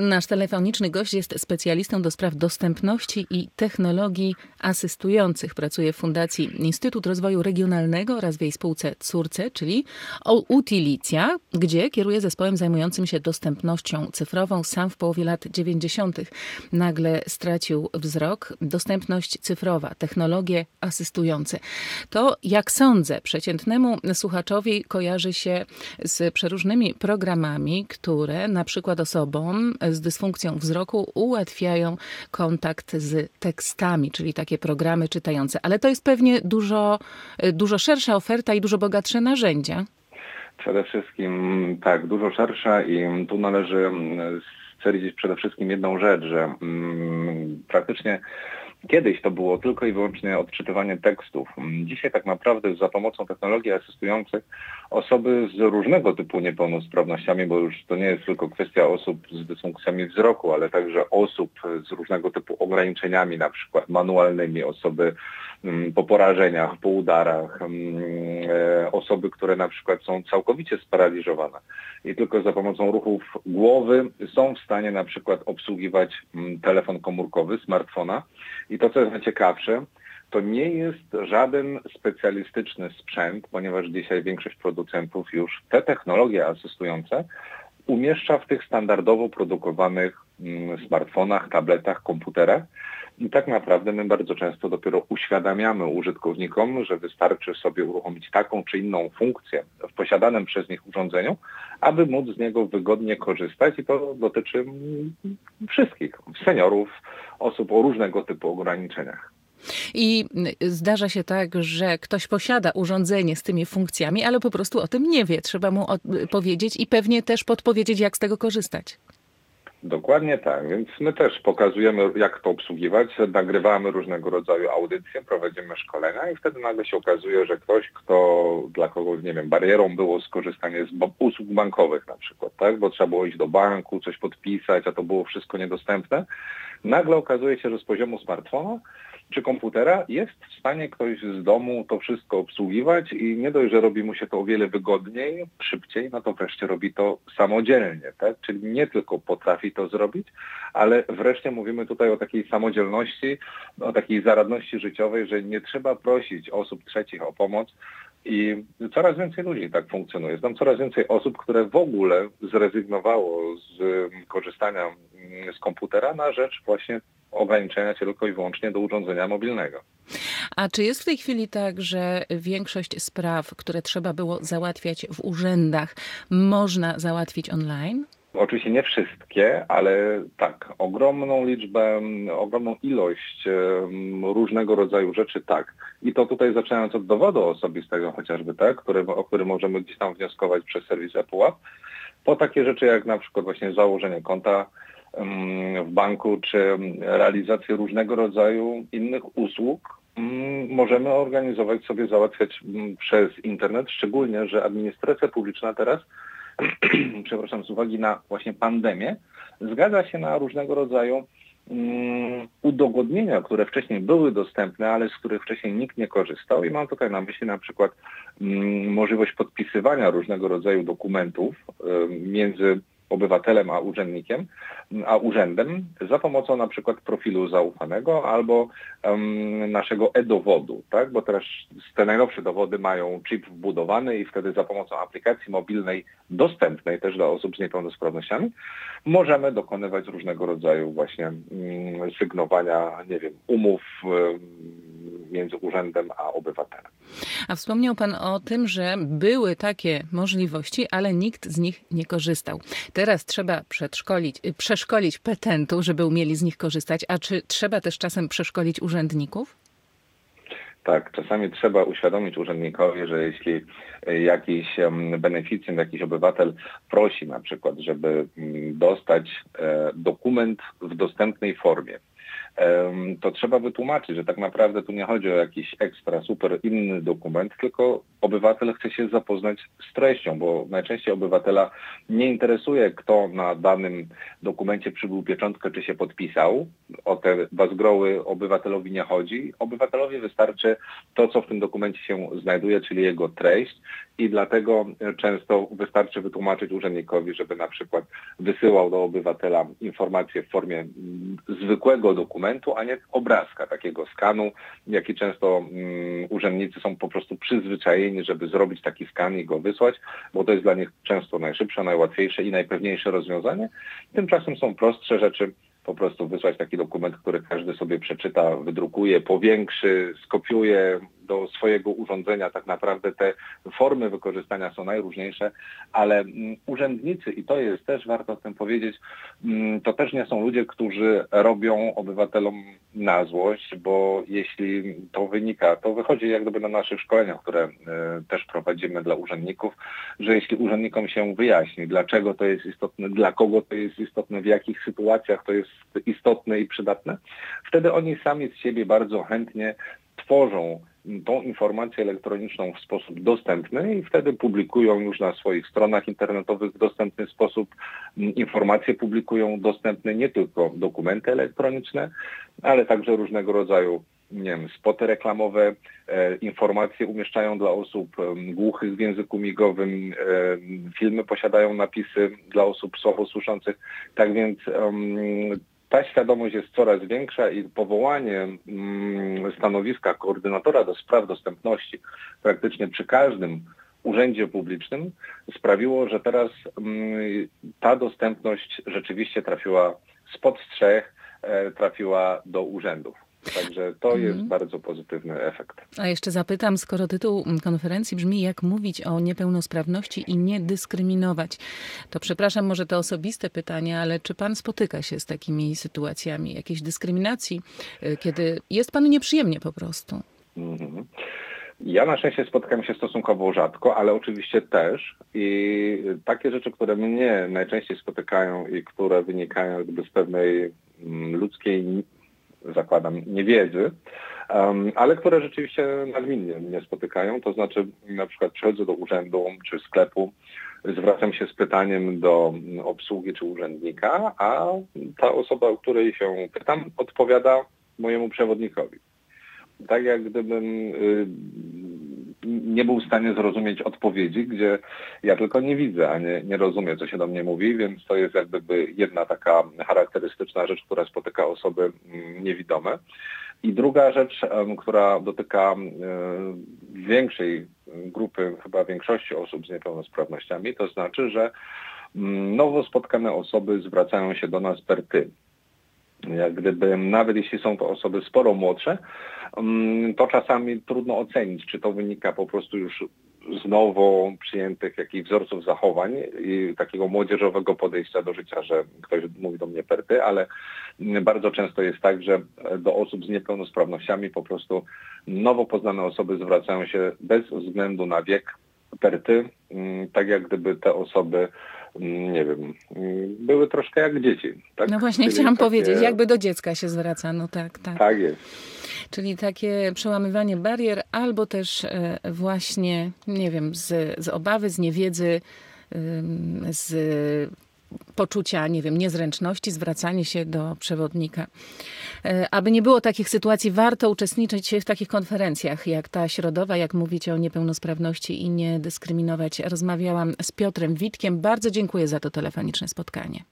Nasz telefoniczny gość jest specjalistą do spraw dostępności i technologii asystujących. Pracuje w Fundacji Instytut Rozwoju Regionalnego oraz w jej spółce córce, czyli Utilicja, gdzie kieruje zespołem zajmującym się dostępnością cyfrową. Sam w połowie lat 90. nagle stracił wzrok. Dostępność cyfrowa, technologie asystujące. To, jak sądzę, przeciętnemu słuchaczowi kojarzy się z przeróżnymi programami, które na przykład osobom z dysfunkcją wzroku ułatwiają kontakt z tekstami, czyli takie programy czytające. Ale to jest pewnie dużo szersza oferta i dużo bogatsze narzędzia. Przede wszystkim tak, dużo szersza i tu należy stwierdzić przede wszystkim jedną rzecz, że praktycznie kiedyś to było tylko i wyłącznie odczytywanie tekstów. Dzisiaj tak naprawdę za pomocą technologii asystujących osoby z różnego typu niepełnosprawnościami, bo już to nie jest tylko kwestia osób z dysfunkcjami wzroku, ale także osób z różnego typu ograniczeniami, na przykład manualnymi, osoby po porażeniach, po udarach, osoby, które na przykład są całkowicie sparaliżowane i tylko za pomocą ruchów głowy są w stanie na przykład obsługiwać telefon komórkowy, smartfona. I to, co jest najciekawsze, to nie jest żaden specjalistyczny sprzęt, ponieważ dzisiaj większość producentów już te technologie asystujące umieszcza w tych standardowo produkowanych smartfonach, tabletach, komputerach. I tak naprawdę my bardzo często dopiero uświadamiamy użytkownikom, że wystarczy sobie uruchomić taką czy inną funkcję w posiadanym przez nich urządzeniu, aby móc z niego wygodnie korzystać i to dotyczy wszystkich, seniorów, osób o różnego typu ograniczeniach. I zdarza się tak, że ktoś posiada urządzenie z tymi funkcjami, ale po prostu o tym nie wie. Trzeba mu powiedzieć i pewnie też podpowiedzieć, jak z tego korzystać. Dokładnie tak, więc my też pokazujemy, jak to obsługiwać, nagrywamy różnego rodzaju audycje, prowadzimy szkolenia i wtedy nagle się okazuje, że ktoś, dla kogo, nie wiem, barierą było skorzystanie z usług bankowych na przykład, tak, bo trzeba było iść do banku, coś podpisać, a to było wszystko niedostępne, nagle okazuje się, że z poziomu smartfona czy komputera jest w stanie ktoś z domu to wszystko obsługiwać i nie dość, że robi mu się to o wiele wygodniej, szybciej, no to wreszcie robi to samodzielnie, tak? Czyli nie tylko potrafi to zrobić, ale wreszcie mówimy tutaj o takiej samodzielności, o takiej zaradności życiowej, że nie trzeba prosić osób trzecich o pomoc i coraz więcej ludzi tak funkcjonuje. Znam coraz więcej osób, które w ogóle zrezygnowało z korzystania z komputera na rzecz właśnie ograniczenia się tylko i wyłącznie do urządzenia mobilnego. A czy jest w tej chwili tak, że większość spraw, które trzeba było załatwiać w urzędach, można załatwić online? Oczywiście nie wszystkie, ale tak, ogromną liczbę, ogromną ilość różnego rodzaju rzeczy tak. I to tutaj zaczynając od dowodu osobistego chociażby, tak, o którym możemy gdzieś tam wnioskować przez serwis ePUAP, po takie rzeczy jak na przykład właśnie założenie konta w banku, czy realizację różnego rodzaju innych usług możemy organizować sobie, załatwiać przez internet, szczególnie, że administracja publiczna teraz, przepraszam, z uwagi na właśnie pandemię, zgadza się na różnego rodzaju udogodnienia, które wcześniej były dostępne, ale z których wcześniej nikt nie korzystał i mam tutaj na myśli na przykład możliwość podpisywania różnego rodzaju dokumentów między obywatelem a urzędnikiem, a urzędem za pomocą na przykład profilu zaufanego albo naszego e-dowodu, tak? Bo teraz te najnowsze dowody mają chip wbudowany i wtedy za pomocą aplikacji mobilnej dostępnej też dla osób z niepełnosprawnościami możemy dokonywać różnego rodzaju właśnie sygnowania, nie wiem, umów między urzędem a obywatelem. A wspomniał Pan o tym, że były takie możliwości, ale nikt z nich nie korzystał. Teraz trzeba przeszkolić petentów, żeby umieli z nich korzystać. A czy trzeba też czasem przeszkolić urzędników? Tak, czasami trzeba uświadomić urzędnikowi, że jeśli jakiś beneficjent, jakiś obywatel prosi na przykład, żeby dostać dokument w dostępnej formie, to trzeba wytłumaczyć, że tak naprawdę tu nie chodzi o jakiś ekstra, super inny dokument, tylko obywatel chce się zapoznać z treścią, bo najczęściej obywatela nie interesuje, kto na danym dokumencie przybył pieczątkę, czy się podpisał. O te bazgroły obywatelowi nie chodzi. Obywatelowi wystarczy to, co w tym dokumencie się znajduje, czyli jego treść, i dlatego często wystarczy wytłumaczyć urzędnikowi, żeby na przykład wysyłał do obywatela informacje w formie zwykłego dokumentu, a nie obrazka, takiego skanu, jaki często urzędnicy są po prostu przyzwyczajeni, żeby zrobić taki skan i go wysłać, bo to jest dla nich często najszybsze, najłatwiejsze i najpewniejsze rozwiązanie. Tymczasem są prostsze rzeczy, po prostu wysłać taki dokument, który każdy sobie przeczyta, wydrukuje, powiększy, skopiuje do swojego urządzenia. Tak naprawdę te formy wykorzystania są najróżniejsze, ale urzędnicy, i to jest też warto o tym powiedzieć, to też nie są ludzie, którzy robią obywatelom na złość, bo jeśli to wynika, to wychodzi jak gdyby na naszych szkoleniach, które też prowadzimy dla urzędników, że jeśli urzędnikom się wyjaśni, dlaczego to jest istotne, dla kogo to jest istotne, w jakich sytuacjach to jest istotne i przydatne, wtedy oni sami z siebie bardzo chętnie tworzą tą informację elektroniczną w sposób dostępny i wtedy publikują już na swoich stronach internetowych w dostępny sposób. Informacje publikują dostępne, nie tylko dokumenty elektroniczne, ale także różnego rodzaju, nie wiem, spoty reklamowe, informacje umieszczają dla osób głuchych w języku migowym, filmy posiadają napisy dla osób słabosłyszących. Tak więc ta świadomość jest coraz większa i powołanie stanowiska koordynatora do spraw dostępności praktycznie przy każdym urzędzie publicznym sprawiło, że teraz ta dostępność rzeczywiście trafiła spod strzech, trafiła do urzędów. Także to jest bardzo pozytywny efekt. A jeszcze zapytam, skoro tytuł konferencji brzmi jak mówić o niepełnosprawności i nie dyskryminować, to przepraszam, może to osobiste pytanie, ale czy pan spotyka się z takimi sytuacjami jakiejś dyskryminacji, kiedy jest panu nieprzyjemnie po prostu? Ja na szczęście spotykam się stosunkowo rzadko, ale oczywiście też. I takie rzeczy, które mnie najczęściej spotykają i które wynikają jakby z pewnej ludzkiej, zakładam, niewiedzy, ale które rzeczywiście nagminnie mnie spotykają. To znaczy na przykład przychodzę do urzędu czy sklepu, zwracam się z pytaniem do obsługi czy urzędnika, a ta osoba, o której się pytam, odpowiada mojemu przewodnikowi. Tak jak gdybym nie był w stanie zrozumieć odpowiedzi, gdzie ja tylko nie widzę, a nie rozumiem, co się do mnie mówi, więc to jest jak gdyby jedna taka charakterystyczna rzecz, która spotyka osoby niewidome. I druga rzecz, która dotyka większej grupy, chyba większości osób z niepełnosprawnościami, to znaczy, że nowo spotkane osoby zwracają się do nas per ty. Jak gdyby, nawet jeśli są to osoby sporo młodsze, to czasami trudno ocenić, czy to wynika po prostu już z nowo przyjętych jakichś wzorców zachowań i takiego młodzieżowego podejścia do życia, że ktoś mówi do mnie per ty, ale bardzo często jest tak, że do osób z niepełnosprawnościami po prostu nowo poznane osoby zwracają się bez względu na wiek per ty, tak jak gdyby te osoby, nie wiem, były troszkę jak dzieci. Tak? No właśnie chciałam powiedzieć, jakby do dziecka się zwraca, no tak. Tak jest. Czyli takie przełamywanie barier albo też właśnie, nie wiem, z obawy, z niewiedzy, z poczucia, nie wiem, niezręczności, zwracanie się do przewodnika. Aby nie było takich sytuacji, warto uczestniczyć w takich konferencjach, jak ta środowa, jak mówicie o niepełnosprawności i nie dyskryminować. Rozmawiałam z Piotrem Witkiem. Bardzo dziękuję za to telefoniczne spotkanie.